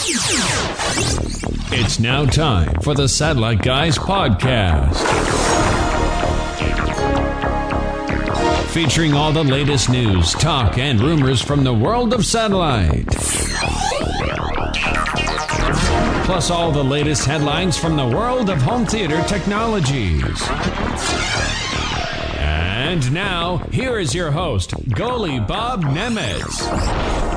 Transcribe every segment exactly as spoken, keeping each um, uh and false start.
It's now time for the Satellite Guys podcast. Featuring all the latest news, talk, and rumors from the world of satellite. Plus all the latest headlines from the world of home theater technologies. And now, here is your host, Goalie Bob Nemitz.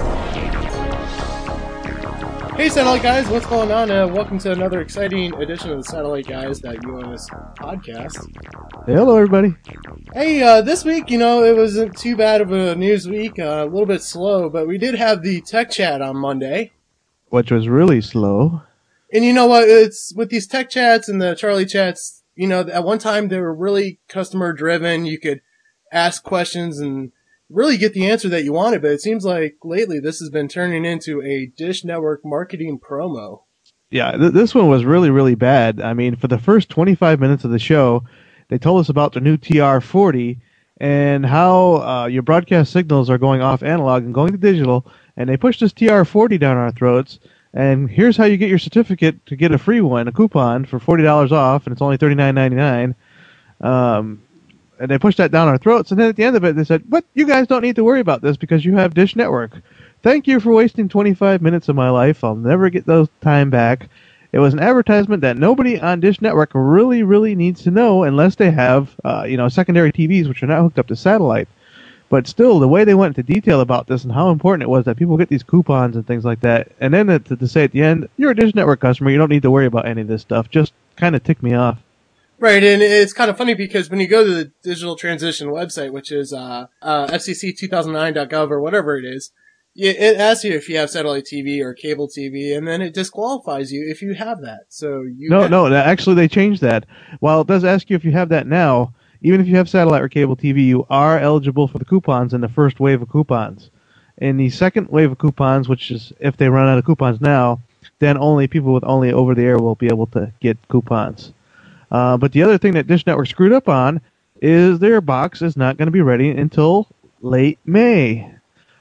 Hey Satellite Guys, what's going on? Uh, welcome to another exciting edition of the Satellite Guys U S podcast. Hey, hello everybody. Hey, uh, this week, you know, it wasn't too bad of a news week, uh, a little bit slow, but we did have the Tech Chat on Monday. Which was really slow. And you know what, it's with these Tech Chats and the Charlie Chats, you know, at one time they were really customer driven. You could ask questions and really get the answer that you wanted, but it seems like lately this has been turning into a Dish Network marketing promo. Yeah, th- this one was really, really bad. I mean, for the first twenty-five minutes of the show, they told us about the new T R forty and how uh, your broadcast signals are going off analog and going to digital, and they pushed this T R forty down our throats, and here's how you get your certificate to get a free one, a coupon for forty dollars off, and it's only thirty-nine ninety-nine. Um... And they pushed that down our throats, and then at the end of it, they said, but you guys don't need to worry about this because you have Dish Network. Thank you for wasting twenty-five minutes of my life. I'll never get those time back. It was an advertisement that nobody on Dish Network really, really needs to know unless they have, uh, you know, secondary T Vs, which are not hooked up to satellite. But still, the way they went into detail about this and how important it was that people get these coupons and things like that, and then to, to say at the end, you're a Dish Network customer, you don't need to worry about any of this stuff, just kind of ticked me off. Right, and it's kind of funny because when you go to the Digital Transition website, which is uh, uh, F C C two thousand nine dot gov or whatever it is, it asks you if you have satellite T V or cable T V, and then it disqualifies you if you have that. So you no, have- no, actually they changed that. While it does ask you if you have that now, even if you have satellite or cable T V, you are eligible for the coupons in the first wave of coupons. In the second wave of coupons, which is if they run out of coupons now, then only people with only over-the-air will be able to get coupons. Uh, but the other thing that Dish Network screwed up on is their box is not going to be ready until late May,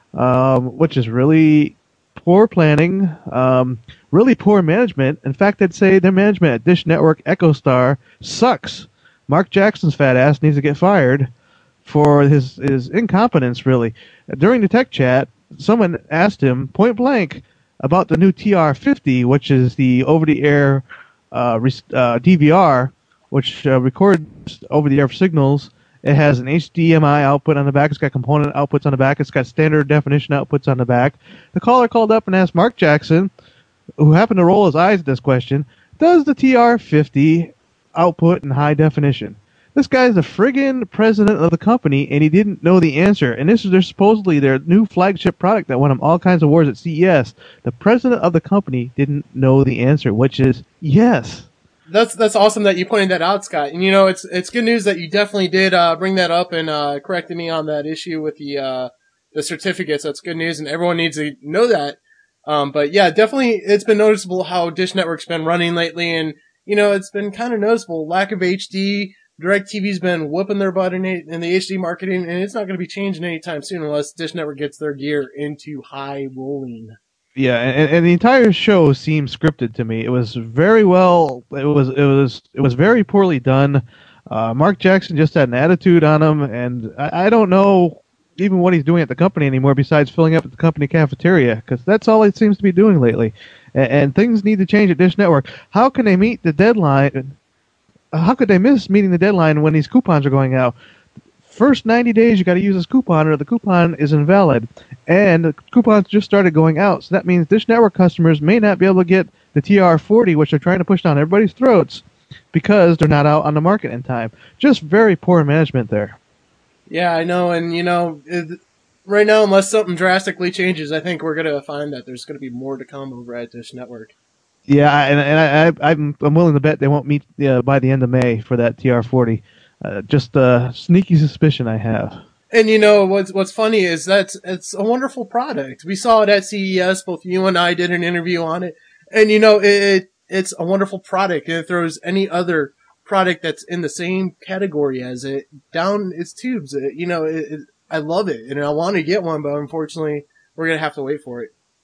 um, which is really poor planning, um, really poor management. In fact, I'd say their management at Dish Network EchoStar sucks. Mark Jackson's fat ass needs to get fired for his, his incompetence, really. During the Tech Chat, someone asked him point blank about the new T R fifty, which is the over-the-air uh, uh, D V R, which uh, records over-the-air signals. It has an H D M I output on the back. It's got component outputs on the back. It's got standard definition outputs on the back. The caller called up and asked Mark Jackson, who happened to roll his eyes at this question, does the T R fifty output in high definition? This guy's the friggin' president of the company, and he didn't know the answer. And this is their supposedly their new flagship product that won him all kinds of awards at C E S. The president of the company didn't know the answer, which is yes. That's that's awesome that you pointed that out, Scott. And you know, it's it's good news that you definitely did uh, bring that up and uh, corrected me on that issue with the uh, the certificates. That's good news, and everyone needs to know that. Um, but yeah, definitely, it's been noticeable how Dish Network's been running lately, and you know, it's been kind of noticeable. Lack of H D. DirecTV's been whooping their butt in, in the H D marketing, and it's not going to be changing anytime soon unless Dish Network gets their gear into high rolling. Yeah, and, and the entire show seemed scripted to me. It was very well. It was it was it was very poorly done. Uh, Mark Jackson just had an attitude on him, and I, I don't know even what he's doing at the company anymore besides filling up at the company cafeteria, because that's all he seems to be doing lately. And, and things need to change at Dish Network. How can they meet the deadline? How could they miss meeting the deadline when these coupons are going out? First ninety days, you got to use this coupon, or the coupon is invalid. And the coupons just started going out, so that means Dish Network customers may not be able to get the T R forty, which they're trying to push down everybody's throats, because they're not out on the market in time. Just very poor management there. Yeah, I know, and you know, it, right now, unless something drastically changes, I think we're going to find that there's going to be more to come over at Dish Network. Yeah, and, and I, I, I'm I'm willing to bet they won't meet uh, by the end of May for that T R forty. Uh, just a sneaky suspicion I have. And you know what's what's funny is that it's a wonderful product. We saw it at C E S. Both you and I did an interview on it, and you know it, it it's a wonderful product. And it throws any other product that's in the same category as it down its tubes. It, you know, it, it, I love it, and I want to get one, but unfortunately, we're gonna have to wait for it.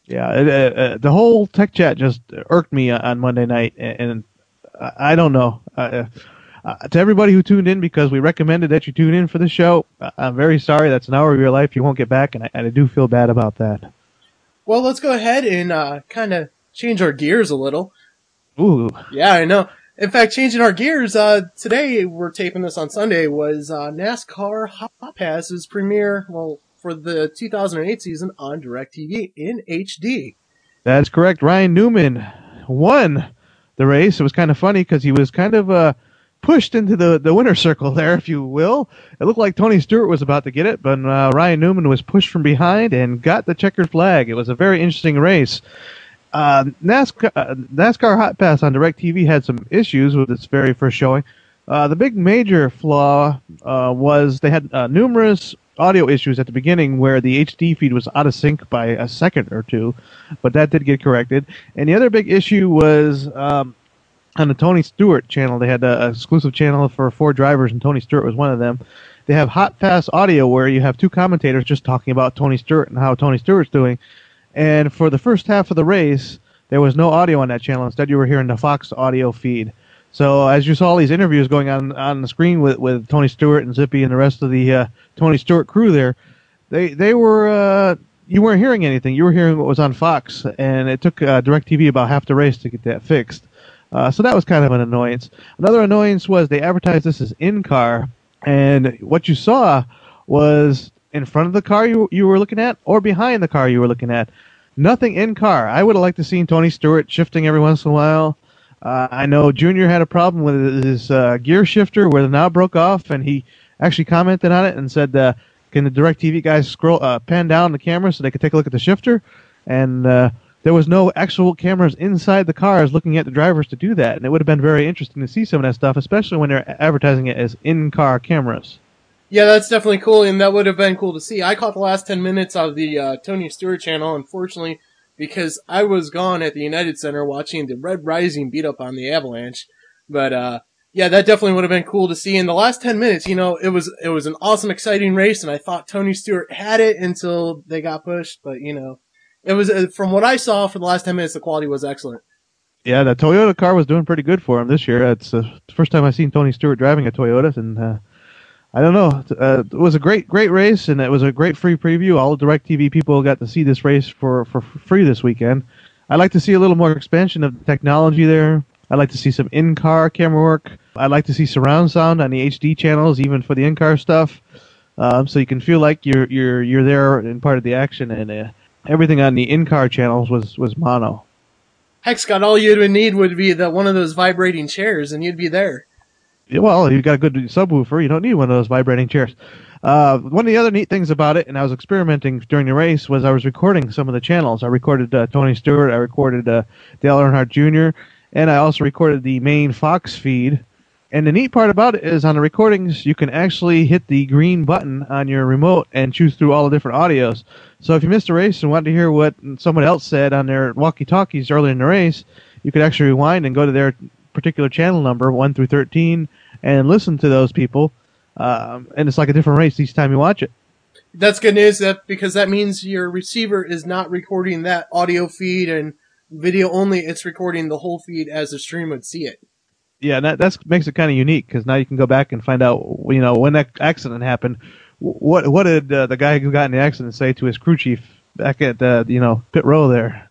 Yeah, it, uh, uh, the whole tech chat just irked me on Monday night, and, and I, I don't know. Uh, uh, to everybody who tuned in because we recommended that you tune in for the show, I'm very sorry. That's an hour of your life you won't get back, and I, and I do feel bad about that. Well, let's go ahead and uh, kind of change our gears a little. Ooh. Yeah, I know. In fact, changing our gears, uh, today, we're taping this on Sunday, was uh, NASCAR Hot Pass's premiere, well, for the two thousand eight season on DirecTV in H D. That's correct. Ryan Newman won the race. It was kind of funny because he was kind of uh, pushed into the, the winner's circle there, if you will. It looked like Tony Stewart was about to get it, but uh, Ryan Newman was pushed from behind and got the checkered flag. It was a very interesting race. Uh, NASCAR, uh, NASCAR Hot Pass on DirecTV had some issues with its very first showing. Uh, the big major flaw uh, was they had uh, numerous audio issues at the beginning where the H D feed was out of sync by a second or two, but that did get corrected. And the other big issue was um, on the Tony Stewart channel. They had an exclusive channel for four drivers, and Tony Stewart was one of them. They have Hot Pass audio where you have two commentators just talking about Tony Stewart and how Tony Stewart's doing. And for the first half of the race, there was no audio on that channel. Instead, you were hearing the Fox audio feed. So as you saw all these interviews going on on the screen with, with Tony Stewart and Zippy and the rest of the uh, Tony Stewart crew there, they they were uh, you weren't hearing anything. You were hearing what was on Fox, and it took uh, DirecTV about half the race to get that fixed. Uh, so that was kind of an annoyance. Another annoyance was they advertised this as in-car, and what you saw was in front of the car you you were looking at or behind the car you were looking at. Nothing in-car. I would have liked to seen Tony Stewart shifting every once in a while. Uh, I know Junior had a problem with his uh, gear shifter where the knob broke off, and he actually commented on it and said, uh, can the DirecTV guys scroll uh, pan down the camera so they could take a look at the shifter? And uh, there was no actual cameras inside the cars looking at the drivers to do that, and it would have been very interesting to see some of that stuff, especially when they're advertising it as in-car cameras. Yeah, that's definitely cool, and that would have been cool to see. I caught the last ten minutes of the uh, Tony Stewart channel, unfortunately, because I was gone at the United Center watching the Red Rising beat up on the Avalanche. But, uh, yeah, that definitely would have been cool to see. In the last ten minutes, you know, it was, it was an awesome, exciting race, and I thought Tony Stewart had it until they got pushed. But, you know, it was, uh, from what I saw for the last ten minutes, the quality was excellent. Yeah, the Toyota car was doing pretty good for him this year. It's uh, the first time I've seen Tony Stewart driving a Toyota, and, uh, I don't know. Uh, it was a great, great race, and it was a great free preview. All the DirecTV people got to see this race for, for free this weekend. I'd like to see a little more expansion of the technology there. I'd like to see some in-car camera work. I'd like to see surround sound on the H D channels, even for the in-car stuff, um, so you can feel like you're you're you're there and part of the action. And uh, everything on the in-car channels was was mono. Heck, Scott, all you would need would be the one of those vibrating chairs, and you'd be there. Well, you've got a good subwoofer. You don't need one of those vibrating chairs. Uh, one of the other neat things about it, and I was experimenting during the race, was I was recording some of the channels. I recorded uh, Tony Stewart, I recorded uh, Dale Earnhardt Junior, and I also recorded the main Fox feed. And the neat part about it is on the recordings, you can actually hit the green button on your remote and choose through all the different audios. So if you missed a race and wanted to hear what someone else said on their walkie-talkies early in the race, you could actually rewind and go to their particular channel number, one through thirteen, and listen to those people, um, and it's like a different race each time you watch it. That's good news, that because that means your receiver is not recording that audio feed and video only. It's recording the whole feed as the stream would see it. Yeah, and that that's, makes it kind of unique because now you can go back and find out, you know, when that accident happened. What what did uh, the guy who got in the accident say to his crew chief back at the you know pit row there?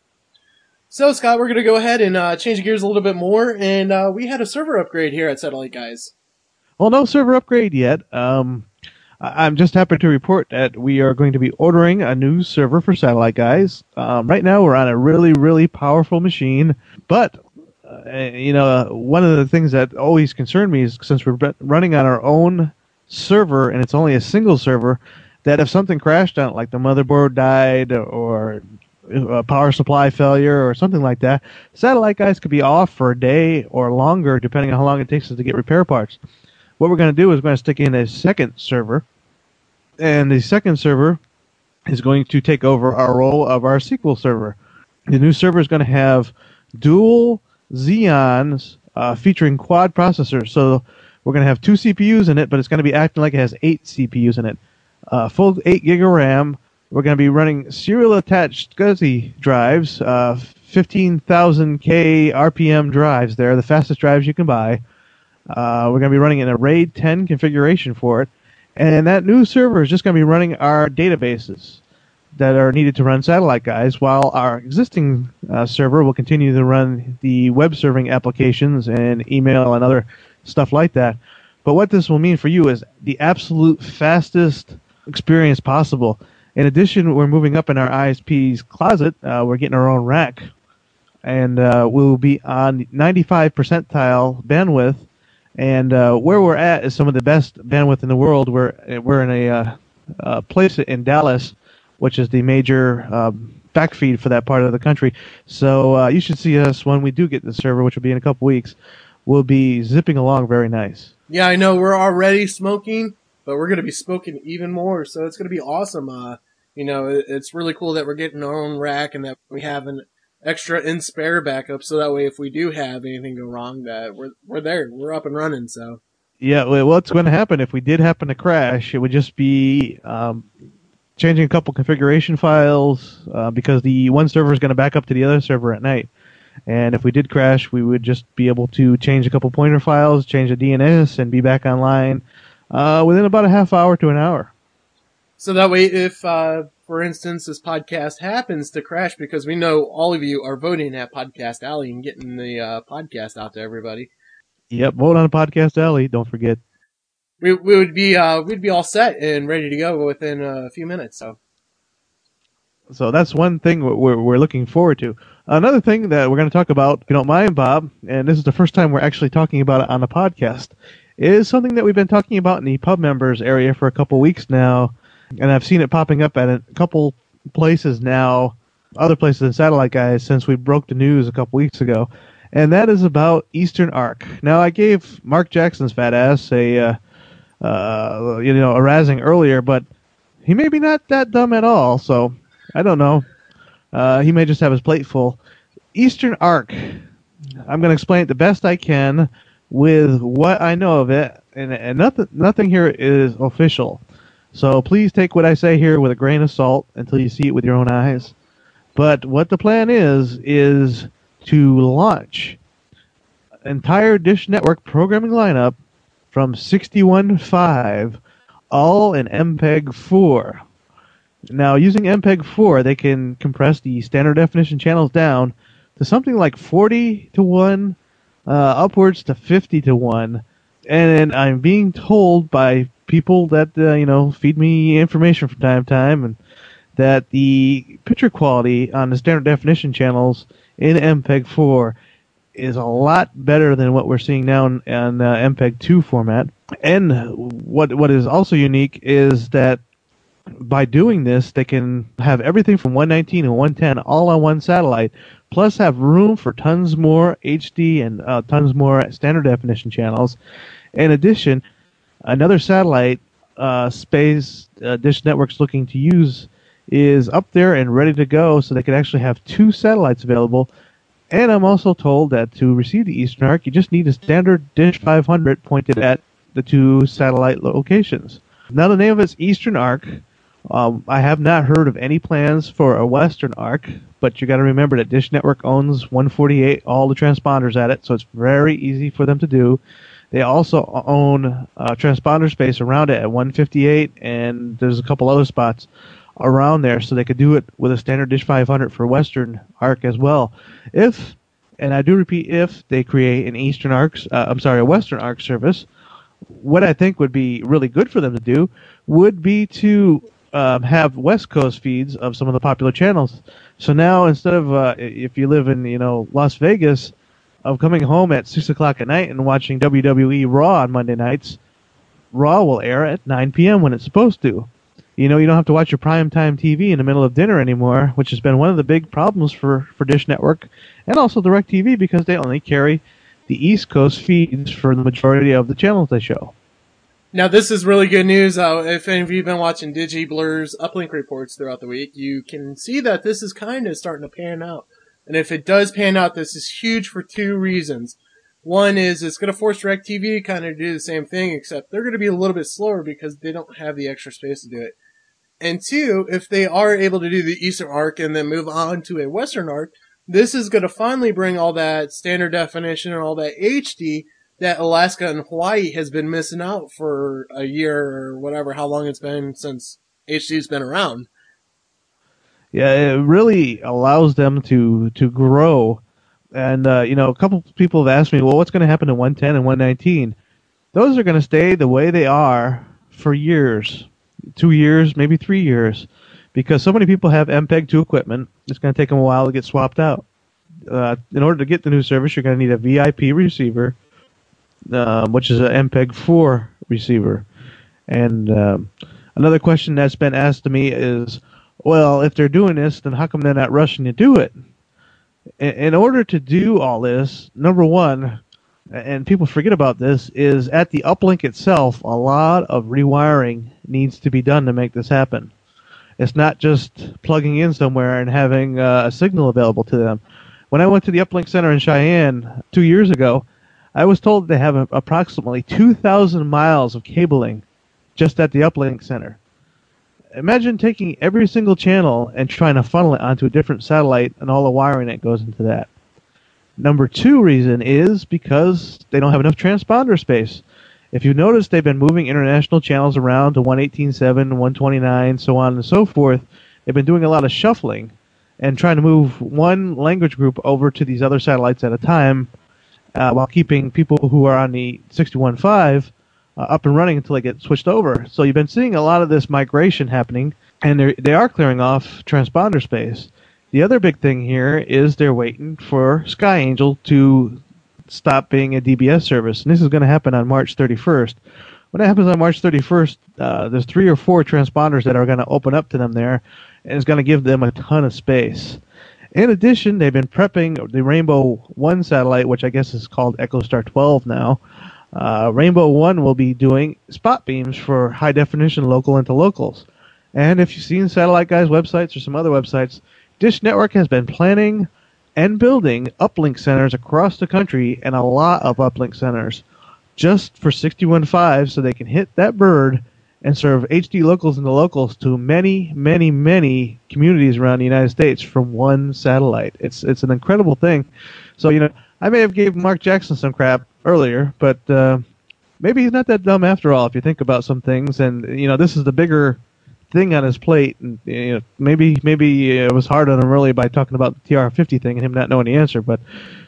So, Scott, we're going to go ahead and uh, change gears a little bit more, and uh, we had a server upgrade here at Satellite Guys. Well, no server upgrade yet. Um, I'm just happy to report that we are going to be ordering a new server for Satellite Guys. Um, right now, we're on a really, really powerful machine, but, uh, you know, one of the things that always concerned me is since we're running on our own server, and it's only a single server, that if something crashed on it, like the motherboard died or a power supply failure or something like that, Satellite Guys could be off for a day or longer, depending on how long it takes us to get repair parts. What we're going to do is we're going to stick in a second server, and the second server is going to take over our role of our sequel server. The new server is going to have dual Xeons uh, featuring quad processors. So we're going to have two C P Us in it, but it's going to be acting like it has eight C P Us in it. Uh, full eight gig of RAM, We're going to be running serial attached SCSI drives, uh, fifteen thousand K R P M drives there, the fastest drives you can buy. Uh, we're going to be running in a RAID ten configuration for it. And that new server is just going to be running our databases that are needed to run Satellite Guys, while our existing uh, server will continue to run the web serving applications and email and other stuff like that. But what this will mean for you is the absolute fastest experience possible. In addition, we're moving up in our I S P's closet. Uh, we're getting our own rack. And uh, we'll be on ninety-five percentile bandwidth. And uh, where we're at is some of the best bandwidth in the world. We're, we're in a uh, uh, place in Dallas, which is the major um, backfeed for that part of the country. So uh, you should see us when we do get the server, which will be in a couple weeks. We'll be zipping along very nice. Yeah, I know we're already smoking, but we're going to be smoking even more. So it's going to be awesome. Uh, you know, it, it's really cool that we're getting our own rack and that we have an extra in spare backup. So that way, if we do have anything go wrong, that we're we're there, we're up and running. So yeah, well, what's going to happen if we did happen to crash? It would just be um, changing a couple configuration files uh, because the one server is going to back up to the other server at night. And if we did crash, we would just be able to change a couple pointer files, change the D N S, and be back online uh, within about a half hour to an hour. So that way, if, uh, for instance, this podcast happens to crash, because we know all of you are voting at Podcast Alley and getting the uh, podcast out to everybody. Yep, vote on Podcast Alley. Don't forget. We we would be uh, we'd be all set and ready to go within a few minutes. So, so that's one thing we're we're looking forward to. Another thing that we're going to talk about, if you don't mind, Bob, and this is the first time we're actually talking about it on the podcast, is something that we've been talking about in the pub members area for a couple weeks now. And I've seen it popping up at a couple places now, other places than Satellite Guys, since we broke the news a couple weeks ago. And that is about Eastern Arc. Now, I gave Mark Jackson's fat ass a, uh, uh, you know, a razzing earlier, but he may be not that dumb at all, so I don't know. Uh, he may just have his plate full. Eastern Arc. I'm going to explain it the best I can with what I know of it, and, and nothing, nothing here is official. So please take what I say here with a grain of salt until you see it with your own eyes. But what the plan is, is to launch an entire Dish Network programming lineup from sixty-one point five, all in M P E G four. Now, using M P E G four, they can compress the standard definition channels down to something like forty to one, uh, upwards to fifty to one. And I'm being told by people that, uh, you know, feed me information from time to time, and that the picture quality on the standard definition channels in M P E G four is a lot better than what we're seeing now in, in uh, M P E G two format. And what what is also unique is that by doing this, they can have everything from one nineteen and one ten all on one satellite, plus have room for tons more H D and uh, tons more standard definition channels. In addition, another satellite uh, space uh, Dish Network's looking to use is up there and ready to go, so they could actually have two satellites available. And I'm also told that to receive the Eastern Arc, you just need a standard Dish five hundred pointed at the two satellite locations. Now, the name of it's Eastern Arc. Um, I have not heard of any plans for a Western Arc, but you got to remember that Dish Network owns one forty-eight, all the transponders at it, so it's very easy for them to do. They also own uh, transponder space around it at one fifty-eight, and there's a couple other spots around there, so they could do it with a standard Dish five hundred for Western Arc as well. If, and I do repeat, if they create an Eastern Arc, uh, I'm sorry, a Western Arc service, what I think would be really good for them to do would be to um, have West Coast feeds of some of the popular channels. So now, instead of uh, if you live in, you know, Las Vegas, of coming home at six o'clock at night and watching W W E Raw on Monday nights, Raw will air at nine p.m. when it's supposed to. You know, you don't have to watch your primetime T V in the middle of dinner anymore, which has been one of the big problems for, for Dish Network and also DirecTV, because they only carry the East Coast feeds for the majority of the channels they show. Now, this is really good news. Uh, if any of you have been watching DigiBlur's uplink reports throughout the week, you can see that this is kind of starting to pan out. And if it does pan out, this is huge for two reasons. One is it's going to force DirecTV to kind of do the same thing, except they're going to be a little bit slower because they don't have the extra space to do it. And two, if they are able to do the Eastern arc and then move on to a Western arc, this is going to finally bring all that standard definition and all that H D that Alaska and Hawaii has been missing out for a year or whatever, how long it's been since H D's been around. Yeah, it really allows them to to grow. And, uh, you know, a couple people have asked me, well, what's going to happen to one ten and one nineteen? Those are going to stay the way they are for years, two years, maybe three years, because so many people have M P E G two equipment. It's going to take them a while to get swapped out. Uh, in order to get the new service, you're going to need a V I P receiver, uh, which is an M P E G four receiver. And um, another question that's been asked to me is, well, if they're doing this, then how come they're not rushing to do it? In, in order to do all this, number one, and people forget about this, is at the uplink itself, a lot of rewiring needs to be done to make this happen. It's not just plugging in somewhere and having uh, a signal available to them. When I went to the Uplink Center in Cheyenne two years ago, I was told they have a, approximately two thousand miles of cabling just at the Uplink Center. Imagine taking every single channel and trying to funnel it onto a different satellite and all the wiring that goes into that. Number two reason is because they don't have enough transponder space. If you notice, they've been moving international channels around to one eighteen point seven, one twenty-nine, so on and so forth. They've been doing a lot of shuffling and trying to move one language group over to these other satellites at a time uh, while keeping people who are on the sixty-one point five uh, up and running until they get switched over. So you've been seeing a lot of this migration happening, and they are clearing off transponder space. The other big thing here is they're waiting for SkyAngel to stop being a D B S service, and this is going to happen on March thirty-first. When it happens on March thirty-first, uh, there's three or four transponders that are going to open up to them there, and it's going to give them a ton of space. In addition, they've been prepping the Rainbow one satellite, which I guess is called EchoStar twelve now. Uh, Rainbow one will be doing spot beams for high-definition local interlocals. And if you've seen Satellite Guys websites or some other websites, Dish Network has been planning and building uplink centers across the country, and a lot of uplink centers just for sixty-one point five, so they can hit that bird and serve H D locals and the locals to many, many, many communities around the United States from one satellite. It's it's an incredible thing. So, you know, I may have gave Mark Jackson some crap earlier, but uh, maybe he's not that dumb after all if you think about some things. And, you know, this is the bigger thing on his plate, and you know, maybe maybe it was hard on him early by talking about the T R fifty thing and him not knowing the answer. But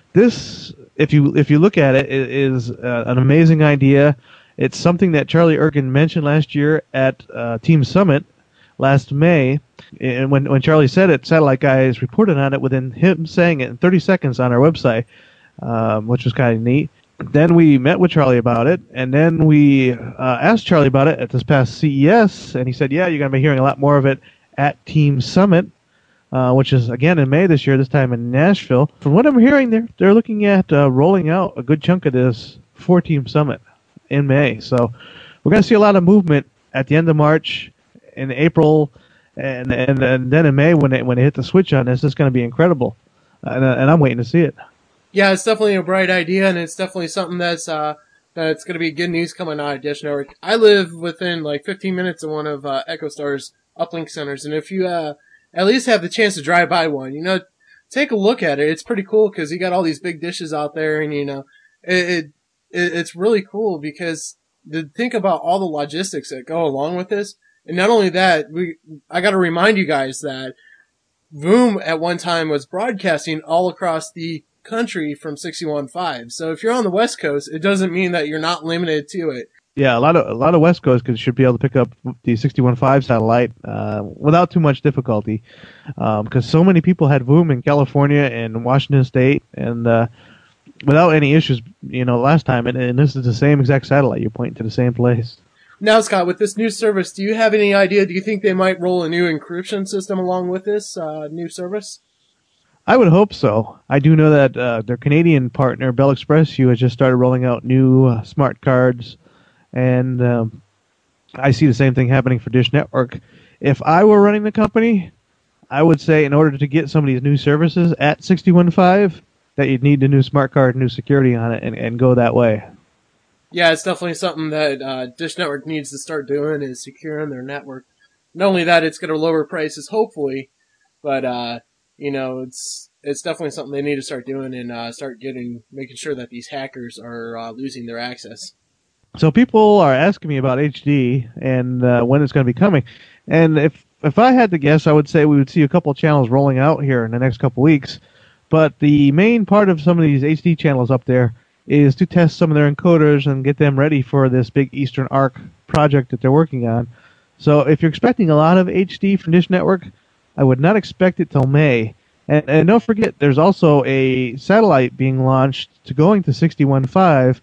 this, if you if you look at it, it is uh, an amazing idea. It's something that Charlie Ergen mentioned last year at uh, Team Summit last May, and when when Charlie said it, Satellite Guys reported on it within him saying it in thirty seconds on our website, um, which was kind of neat. Then we met with Charlie about it, and then we uh, asked Charlie about it at this past C E S, and he said, yeah, you're going to be hearing a lot more of it at Team Summit, uh, which is, again, in May this year, this time in Nashville. From what I'm hearing, they're, they're looking at uh, rolling out a good chunk of this for Team Summit in May. So we're going to see a lot of movement at the end of March, in April, and and, and then in May when they, when they hit the switch on this. It's going to be incredible, and, and I'm waiting to see it. Yeah, it's definitely a bright idea, and it's definitely something that's uh that's going to be good news coming out of Dish Network. I live within like fifteen minutes of one of uh, EchoStar's uplink centers, and if you uh at least have the chance to drive by one, you know, take a look at it. It's pretty cool because you got all these big dishes out there, and you know, it, it it's really cool because to think about all the logistics that go along with this, and not only that, we I got to remind you guys that Voom at one time was broadcasting all across the country from sixty-one point five. So if you're on the West Coast, it doesn't mean that you're not limited to it. Yeah, a lot of a lot of West Coast should be able to pick up the sixty-one point five satellite uh, without too much difficulty, because um, so many people had Voom in California and Washington State, and uh, without any issues, you know, last time. And, and this is the same exact satellite. You're pointing to the same place. Now, Scott, with this new service, do you have any idea? Do you think they might roll a new encryption system along with this uh, new service? I would hope so. I do know that uh, their Canadian partner, Bell Express U, has just started rolling out new uh, smart cards, and um, I see the same thing happening for Dish Network. If I were running the company, I would say in order to get some of these new services at sixty-one point five, that you'd need a new smart card, new security on it, and, and go that way. Yeah, it's definitely something that uh, Dish Network needs to start doing, is securing their network. not only that, it's going to lower prices, hopefully, but, uh, you know, it's, it's definitely something they need to start doing and, uh, start getting, making sure that these hackers are, uh, losing their access. So people are asking me about H D and, uh, when it's going to be coming. And if, if I had to guess, I would say we would see a couple of channels rolling out here in the next couple of weeks. But the main part of some of these H D channels up there is to test some of their encoders and get them ready for this big Eastern Arc project that they're working on. So if you're expecting a lot of H D from Dish Network, I would not expect it till May. And, and don't forget, there's also a satellite being launched to going to sixty-one point five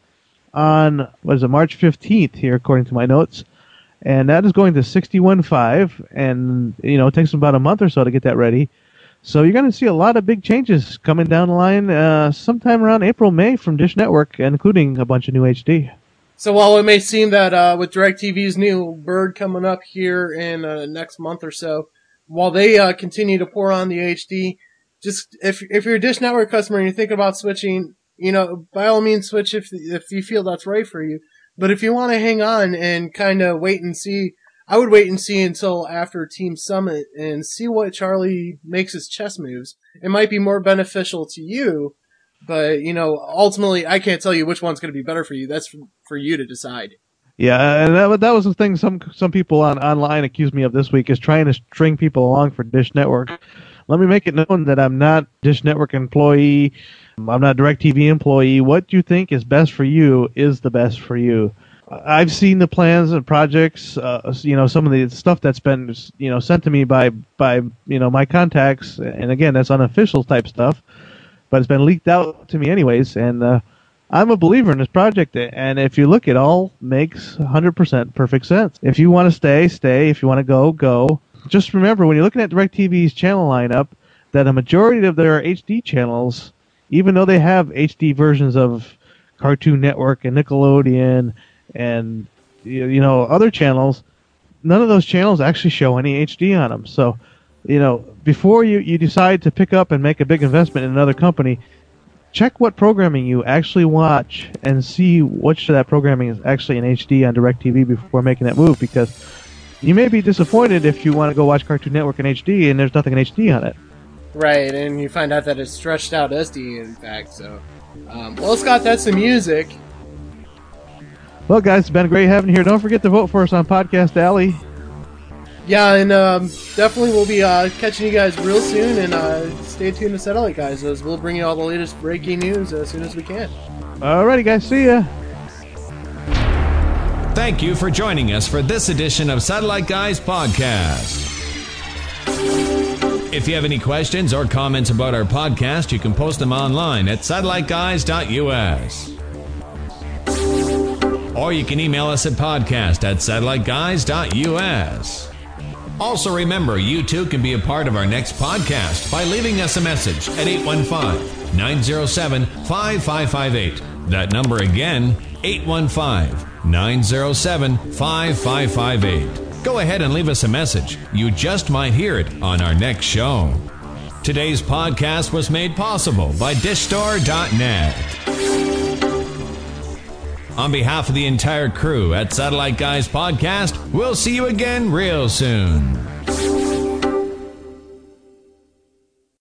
on, what is it, March fifteenth here, according to my notes. And that is going to sixty-one point five, and, you know, it takes them about a month or so to get that ready. So you're going to see a lot of big changes coming down the line uh, sometime around April, May from Dish Network, including a bunch of new H D. So while it may seem that uh, with DirecTV's new bird coming up here in uh, next month or so, while they uh, continue to pour on the H D, just if if you're a Dish Network customer and you're thinking about switching, you know, by all means switch if if you feel that's right for you. But if you want to hang on and kind of wait and see, I would wait and see until after Team Summit and see what Charlie makes his chess moves. It might be more beneficial to you, but, you know, ultimately I can't tell you which one's going to be better for you. That's for, for you to decide. Yeah, and that, that was the thing some some people on online accused me of this week, is trying to string people along for Dish Network. Let me make it known that I'm not Dish Network employee. I'm not DirecTV employee. What you think is best for you is the best for you. I've seen the plans and projects, uh, you know, some of the stuff that's been, you know, sent to me by, by, you know, my contacts. And again, that's unofficial type stuff, but it's been leaked out to me anyways. And, uh, I'm a believer in this project. And if you look, it all makes one hundred percent perfect sense. If you want to stay, stay. If you want to go, go. Just remember, when you're looking at DirecTV's channel lineup, that a majority of their H D channels, even though they have H D versions of Cartoon Network and Nickelodeon and, you know, other channels, none of those channels actually show any H D on them. So, you know, before you, you decide to pick up and make a big investment in another company, check what programming you actually watch and see which of that programming is actually in H D on DirecTV before making that move, because you may be disappointed if you want to go watch Cartoon Network in H D and there's nothing in H D on it. Right, and you find out that it's stretched out S D, in fact, so... Um, well, Scott, that's the music. Well, guys, it's been great having you here. Don't forget to vote for us on Podcast Alley. Yeah, and um, definitely we'll be uh, catching you guys real soon, and uh, stay tuned to Satellite Guys, as we'll bring you all the latest breaking news as soon as we can. Alrighty, guys, see ya. Thank you for joining us for this edition of Satellite Guys Podcast. If you have any questions or comments about our podcast, you can post them online at satellite guys dot U S. Or you can email us at podcast at satellite guys dot U S. Also remember, you too can be a part of our next podcast by leaving us a message at eight one five, nine zero seven, five five five eight. That number again, eight one five, nine zero seven, five five five eight. Go ahead and leave us a message. You just might hear it on our next show. Today's podcast was made possible by dish store dot net. On behalf of the entire crew at Satellite Guys Podcast, we'll see you again real soon.